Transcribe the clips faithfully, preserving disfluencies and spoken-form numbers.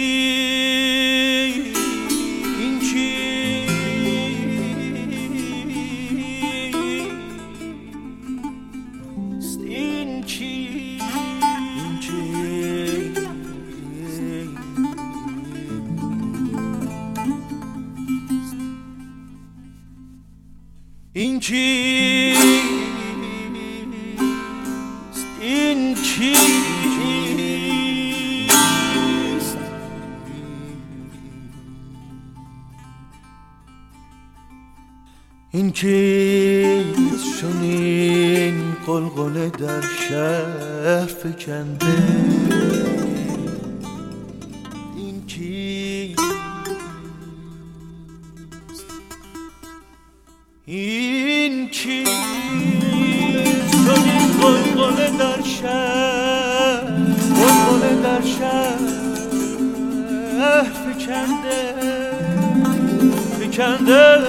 این چیست این چیست این چیست این چیست این چیست چنین قلقله در شهر فکنده این چیست این چیست چنین قلقله در شهر قلقله در شهر فکنده فکنده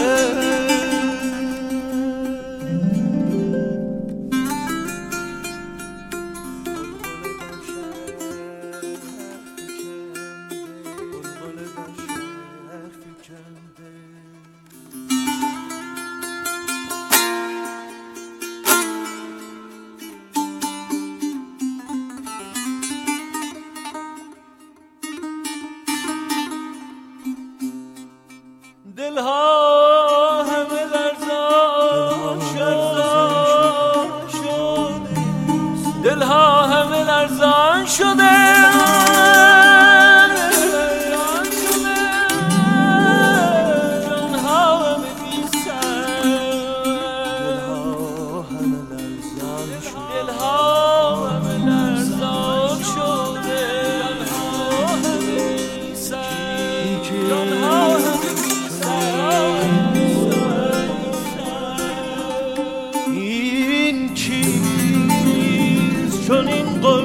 دلها همه لرزان شد دلها همه لرزان شده جانها همه بی سر دلها همه لرزان شده جانها همه بی سر جانها همه این چیست چنین